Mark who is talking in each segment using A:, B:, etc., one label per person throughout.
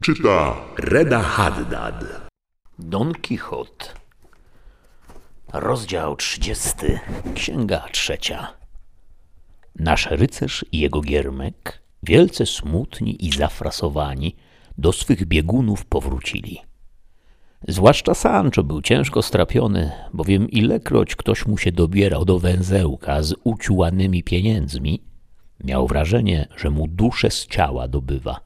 A: Czyta Reda Haddad.
B: Don Kichot. Rozdział 30. Księga 3. Nasz rycerz i jego giermek, wielce smutni i zafrasowani, do swych biegunów powrócili. Zwłaszcza Sancho był ciężko strapiony, bowiem ilekroć ktoś mu się dobierał do węzełka z uciułanymi pieniędzmi, miał wrażenie, że mu duszę z ciała dobywa.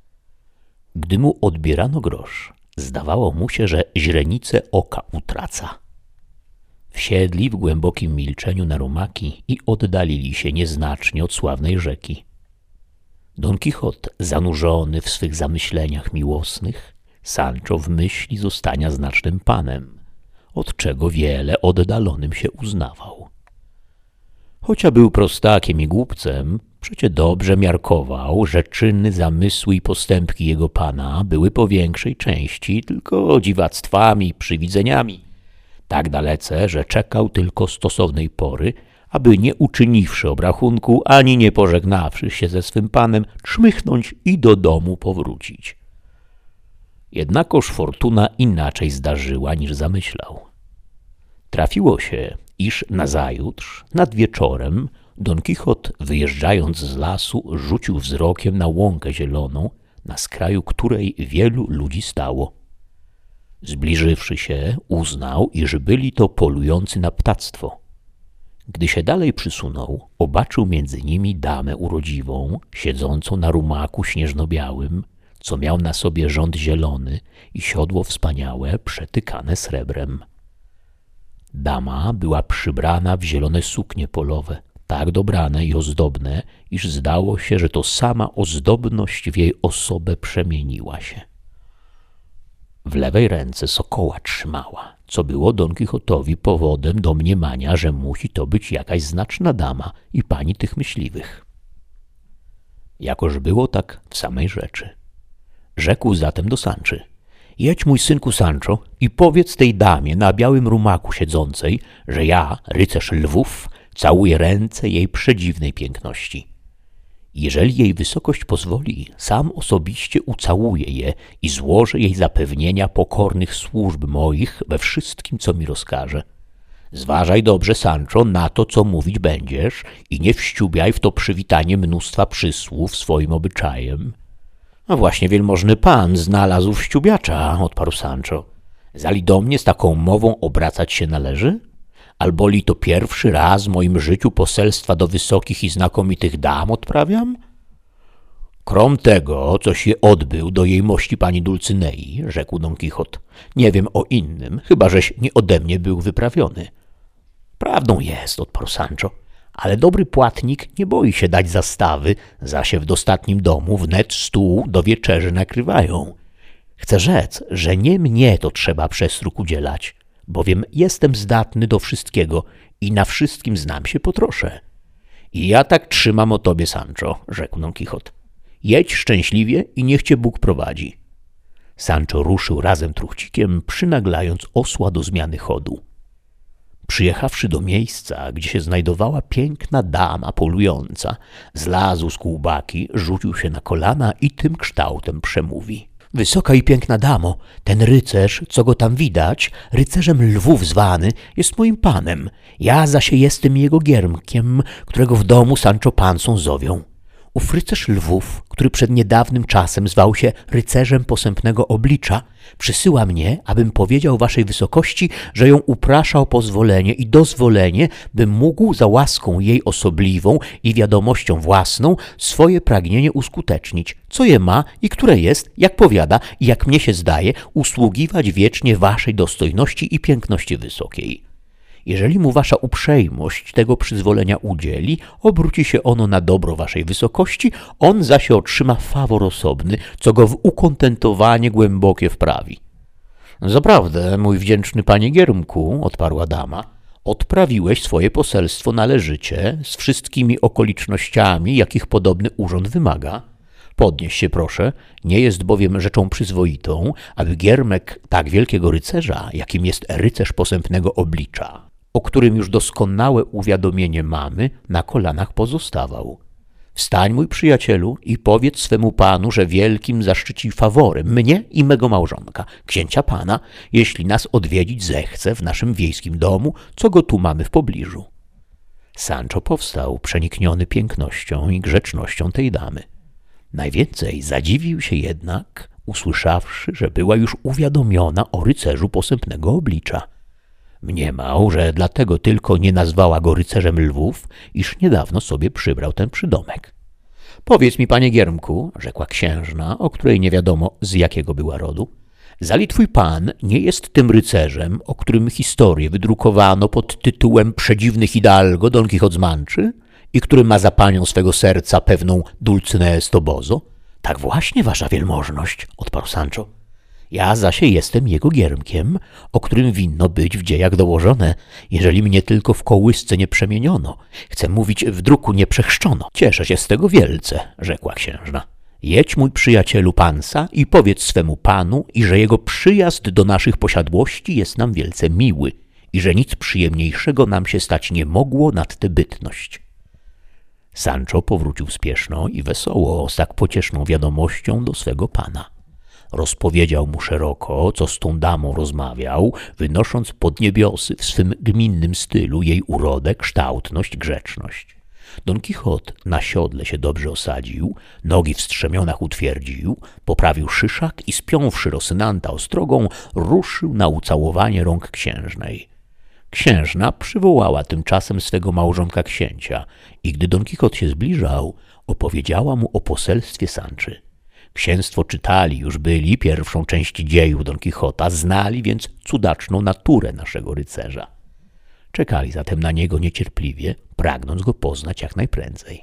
B: Gdy mu odbierano grosz, zdawało mu się, że źrenice oka utraca. Wsiedli w głębokim milczeniu na rumaki i oddalili się nieznacznie od sławnej rzeki. Don Kichot, zanurzony w swych zamyśleniach miłosnych, Sancho w myśli zostania znacznym panem, od czego wiele oddalonym się uznawał. Chocia był prostakiem i głupcem, przecie dobrze miarkował, że czyny, zamysły i postępki jego pana były po większej części tylko dziwactwami i przywidzeniami, tak dalece, że czekał tylko stosownej pory, aby nie uczyniwszy obrachunku, ani nie pożegnawszy się ze swym panem, czmychnąć i do domu powrócić. Jednakoż fortuna inaczej zdarzyła, niż zamyślał. Trafiło się, iż nazajutrz, nad wieczorem, Don Kichot, wyjeżdżając z lasu, rzucił wzrokiem na łąkę zieloną, na skraju której wielu ludzi stało. Zbliżywszy się, uznał, iż byli to polujący na ptactwo. Gdy się dalej przysunął, obaczył między nimi damę urodziwą, siedzącą na rumaku śnieżno-białym, co miał na sobie rząd zielony i siodło wspaniałe, przetykane srebrem. Dama była przybrana w zielone suknie polowe, tak dobrane i ozdobne, iż zdało się, że to sama ozdobność w jej osobę przemieniła się. W lewej ręce sokoła trzymała, co było Don Kichotowi powodem do mniemania, że musi to być jakaś znaczna dama i pani tych myśliwych. Jakoż było tak w samej rzeczy. Rzekł zatem do Sanczy: jedź, mój synku Sancho, i powiedz tej damie na białym rumaku siedzącej, że ja, rycerz lwów, całuję ręce jej przedziwnej piękności. Jeżeli jej wysokość pozwoli, sam osobiście ucałuję je i złożę jej zapewnienia pokornych służb moich we wszystkim, co mi rozkaże. Zważaj dobrze, Sancho, na to, co mówić będziesz i nie wściubiaj w to przywitanie mnóstwa przysłów swoim obyczajem. A właśnie wielmożny pan znalazł wściubiacza, odparł Sancho. Zali do mnie z taką mową obracać się należy? Alboli to pierwszy raz w moim życiu poselstwa do wysokich i znakomitych dam odprawiam? Krom tego, co się odbył do jej mości pani Dulcynei, rzekł Don Kichot, nie wiem o innym, chyba żeś nie ode mnie był wyprawiony. Prawdą jest, odparł Sancho, ale dobry płatnik nie boi się dać zastawy, zaś w dostatnim domu wnet stół do wieczerzy nakrywają. Chcę rzec, że nie mnie to trzeba przestróg udzielać, bowiem jestem zdatny do wszystkiego i na wszystkim znam się potroszę. I ja tak trzymam o tobie, Sancho, rzekł Don Kichot. Jedź szczęśliwie i niech cię Bóg prowadzi. Sancho ruszył razem truchcikiem, przynaglając osła do zmiany chodu. Przyjechawszy do miejsca, gdzie się znajdowała piękna dama polująca, zlazł z kółbaki, rzucił się na kolana i tym kształtem przemówi. Wysoka i piękna damo, ten rycerz, co go tam widać, rycerzem lwów zwany, jest moim panem. Ja zaś jestem jego giermkiem, którego w domu Sancho Pansą zowią. Ów rycerz lwów, który przed niedawnym czasem zwał się rycerzem posępnego oblicza, przysyła mnie, abym powiedział waszej wysokości, że ją uprasza o pozwolenie i dozwolenie, bym mógł za łaską jej osobliwą i wiadomością własną swoje pragnienie uskutecznić, co je ma i które jest, jak powiada i jak mnie się zdaje, usługiwać wiecznie waszej dostojności i piękności wysokiej. Jeżeli mu wasza uprzejmość tego przyzwolenia udzieli, obróci się ono na dobro waszej wysokości, on zaś otrzyma fawor osobny, co go w ukontentowanie głębokie wprawi. Zaprawdę, mój wdzięczny panie giermku, odparła dama, odprawiłeś swoje poselstwo należycie, z wszystkimi okolicznościami, jakich podobny urząd wymaga. Podnieś się proszę, nie jest bowiem rzeczą przyzwoitą, aby giermek tak wielkiego rycerza, jakim jest rycerz posępnego oblicza, o którym już doskonałe uwiadomienie mamy, na kolanach pozostawał. Wstań, mój przyjacielu, i powiedz swemu panu, że wielkim zaszczyci faworem mnie i mego małżonka, księcia pana, jeśli nas odwiedzić zechce w naszym wiejskim domu, co go tu mamy w pobliżu. Sancho powstał, przenikniony pięknością i grzecznością tej damy. Najwięcej zadziwił się jednak, usłyszawszy, że była już uwiadomiona o rycerzu posępnego oblicza. Mniemał, że dlatego tylko nie nazwała go rycerzem lwów, iż niedawno sobie przybrał ten przydomek. Powiedz mi, panie Giermku, rzekła księżna, o której nie wiadomo z jakiego była rodu, zali twój pan nie jest tym rycerzem, o którym historię wydrukowano pod tytułem Przedziwny Hidalgo Don Quixote z Manczy i który ma za panią swego serca pewną Dulcyneę z Tobozo? Tak właśnie, wasza wielmożność, odparł Sancho. Ja zaś jestem jego Giermkiem, o którym winno być w dziejach dołożone, jeżeli mnie tylko w kołysce nie przemieniono. Chcę mówić, w druku nie przechrzczono. Cieszę się z tego wielce, rzekła księżna. Jedź, mój przyjacielu Pansa, i powiedz swemu panu, i że jego przyjazd do naszych posiadłości jest nam wielce miły i że nic przyjemniejszego nam się stać nie mogło nad tę bytność. Sancho powrócił spieszno i wesoło z tak pocieszną wiadomością do swego pana. Rozpowiedział mu szeroko, co z tą damą rozmawiał, wynosząc pod niebiosy w swym gminnym stylu jej urodę, kształtność, grzeczność. Don Quixote na siodle się dobrze osadził, nogi w strzemionach utwierdził, poprawił szyszak i spiąwszy Rosynanta ostrogą, ruszył na ucałowanie rąk księżnej. Księżna przywołała tymczasem swego małżonka księcia i gdy Don Quixote się zbliżał, opowiedziała mu o poselstwie Sanczy. Księstwo czytali już byli pierwszą część dziejów Don Quixota, znali więc cudaczną naturę naszego rycerza. Czekali zatem na niego niecierpliwie, pragnąc go poznać jak najprędzej.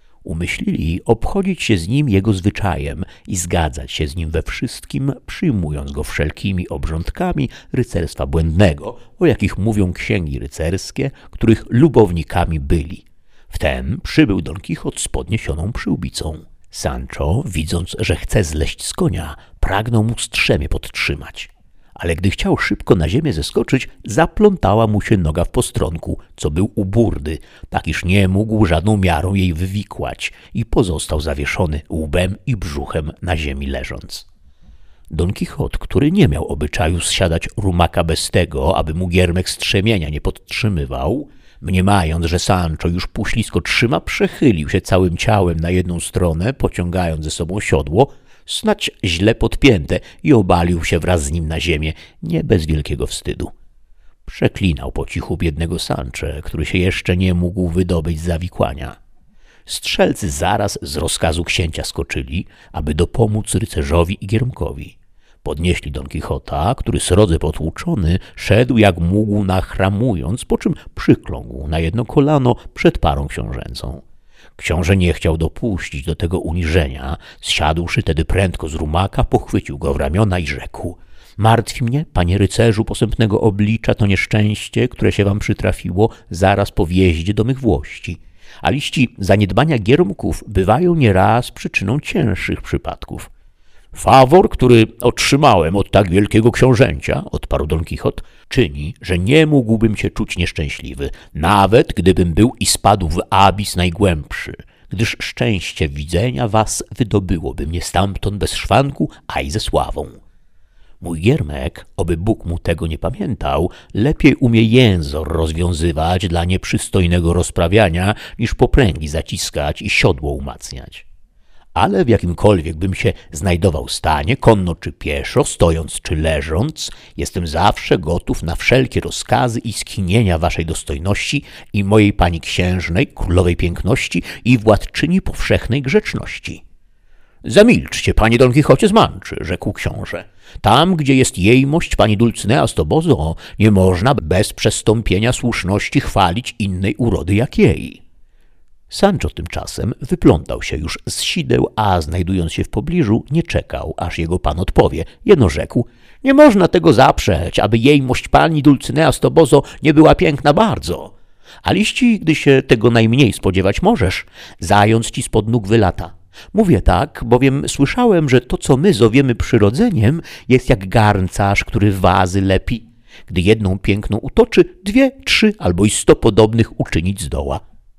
B: Umyślili obchodzić się z nim jego zwyczajem i zgadzać się z nim we wszystkim, przyjmując go wszelkimi obrządkami rycerstwa błędnego, o jakich mówią księgi rycerskie, których lubownikami byli. Wtem przybył Don Quixote z podniesioną przyłbicą. Sancho, widząc, że chce zleść z konia, pragnął mu strzemię podtrzymać. Ale gdy chciał szybko na ziemię zeskoczyć, zaplątała mu się noga w postronku, co był u burdy, tak iż nie mógł żadną miarą jej wywikłać i pozostał zawieszony łbem i brzuchem na ziemi leżąc. Don Quixote, który nie miał obyczaju zsiadać rumaka bez tego, aby mu giermek strzemienia nie podtrzymywał, mniemając, że Sancho już półślisko trzyma, przechylił się całym ciałem na jedną stronę, pociągając ze sobą siodło, snać źle podpięte i obalił się wraz z nim na ziemię, nie bez wielkiego wstydu. Przeklinał po cichu biednego Sancze, który się jeszcze nie mógł wydobyć z zawikłania. Strzelcy zaraz z rozkazu księcia skoczyli, aby dopomóc rycerzowi i giermkowi. Podnieśli Don Quixota, który srodze potłuczony szedł jak mógł nachramując, po czym przykląkł na jedno kolano przed parą książęcą. Książę nie chciał dopuścić do tego uniżenia, zsiadłszy tedy prędko z rumaka, pochwycił go w ramiona i rzekł: martwi mnie, panie rycerzu posępnego oblicza, to nieszczęście, które się wam przytrafiło zaraz po wjeździe do mych włości. A liści zaniedbania giermków bywają nieraz przyczyną cięższych przypadków. Fawor, który otrzymałem od tak wielkiego książęcia, odparł Don Quixote, czyni, że nie mógłbym się czuć nieszczęśliwy, nawet gdybym był i spadł w abis najgłębszy, gdyż szczęście widzenia was wydobyłoby mnie stamtąd bez szwanku, a i ze sławą. Mój giermek, oby Bóg mu tego nie pamiętał, lepiej umie jęzor rozwiązywać dla nieprzystojnego rozprawiania, niż popręgi zaciskać i siodło umacniać. Ale w jakimkolwiek bym się znajdował stanie, konno czy pieszo, stojąc czy leżąc, jestem zawsze gotów na wszelkie rozkazy i skinienia waszej dostojności i mojej pani księżnej, królowej piękności i władczyni powszechnej grzeczności. Zamilczcie, panie Don Quixocie z Manczy, rzekł książę. Tam, gdzie jest jejmość pani Dulcynea z Tobozo, nie można bez przestąpienia słuszności chwalić innej urody jak jej. Sancho tymczasem wyplątał się już z sideł, a znajdując się w pobliżu, nie czekał, aż jego pan odpowie. Jeno rzekł: nie można tego zaprzeć, aby jejmość pani Dulcynea z Tobozo nie była piękna bardzo. A liści, gdy się tego najmniej spodziewać możesz, zając ci spod nóg wylata. Mówię tak, bowiem słyszałem, że to, co my zowiemy przyrodzeniem, jest jak garncarz, który wazy lepi. Gdy jedną piękną utoczy, 2, 3 albo i 100 podobnych uczynić zdoła.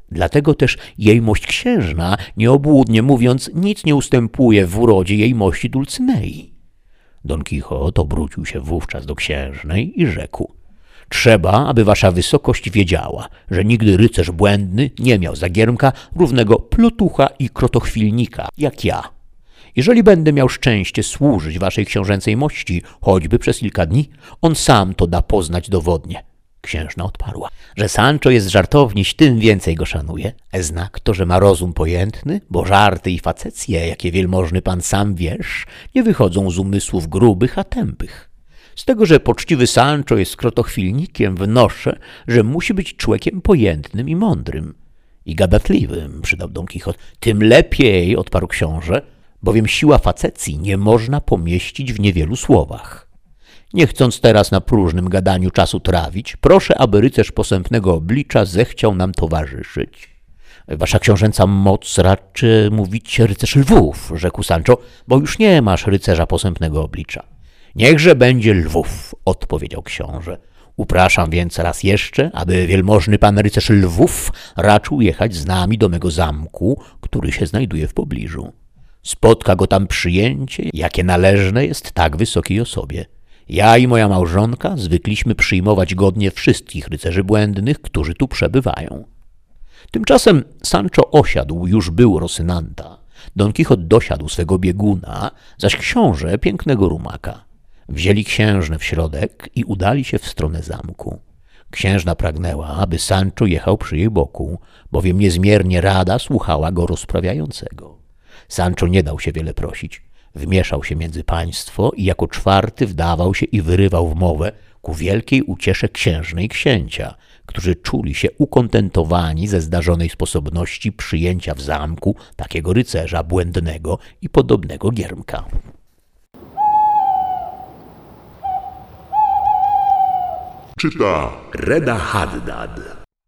B: Dlatego też jejmość księżna, nieobłudnie mówiąc, nic nie ustępuje w urodzie jejmości Dulcynei. Don Kichot obrócił się wówczas do księżnej i rzekł: trzeba, aby wasza wysokość wiedziała, że nigdy rycerz błędny nie miał za giermka równego plutucha i krotochwilnika, jak ja. Jeżeli będę miał szczęście służyć waszej książęcej mości, choćby przez kilka dni, on sam to da poznać dowodnie. Księżna odparła, że Sancho jest żartowniś, tym więcej go szanuje. Znak to, że ma rozum pojętny, bo żarty i facecje, jakie wielmożny pan sam wiesz, nie wychodzą z umysłów grubych, a tępych. Z tego, że poczciwy Sancho jest krotochwilnikiem, wnoszę, że musi być człowiekiem pojętnym i mądrym. I gadatliwym, przydał Don Kichot. Tym lepiej, odparł książę, bowiem siła facecji nie można pomieścić w niewielu słowach. Nie chcąc teraz na próżnym gadaniu czasu trawić, proszę, aby rycerz posępnego oblicza zechciał nam towarzyszyć. Wasza książęca moc raczy mówić rycerz lwów, rzekł Sancho, bo już nie masz rycerza posępnego oblicza. Niechże będzie lwów, odpowiedział książę. Upraszam więc raz jeszcze, aby wielmożny pan rycerz lwów raczył jechać z nami do mego zamku, który się znajduje w pobliżu. Spotka go tam przyjęcie, jakie należne jest tak wysokiej osobie. Ja i moja małżonka zwykliśmy przyjmować godnie wszystkich rycerzy błędnych, którzy tu przebywają. Tymczasem Sancho osiadł już był Rosynanta. Don Kichot dosiadł swego bieguna, zaś książę pięknego rumaka. Wzięli księżnę w środek i udali się w stronę zamku. Księżna pragnęła, aby Sancho jechał przy jej boku, bowiem niezmiernie rada słuchała go rozprawiającego. Sancho nie dał się wiele prosić. Wmieszał się między państwo i jako czwarty wdawał się i wyrywał w mowę ku wielkiej uciesze księżnej i księcia, którzy czuli się ukontentowani ze zdarzonej sposobności przyjęcia w zamku takiego rycerza błędnego i podobnego giermka.
A: Czyta Reda Haddad.